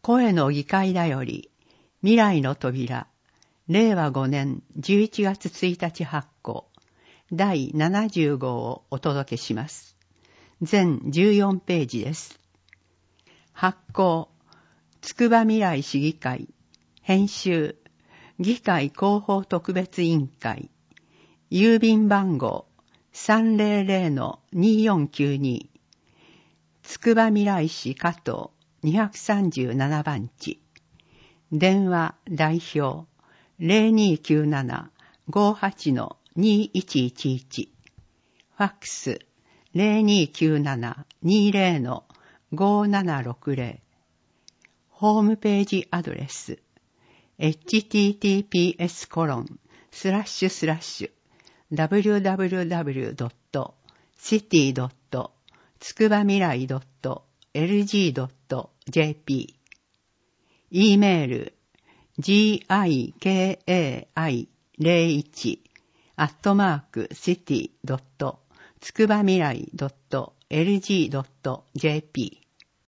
声の議会だより、未来の扉、令和5年11月1日発行、第70号をお届けします。全14ページです。発行、つくば未来市議会、編集、議会広報特別委員会、郵便番号 300-2492、つくば未来市加藤237番地、電話代表 0297-58-2111、ファックス 0297-20-5760、ホームページアドレス https://www.city.tskubamirai.lg.jp、 E メール gikai01@city.tsukubamirai.lg.jp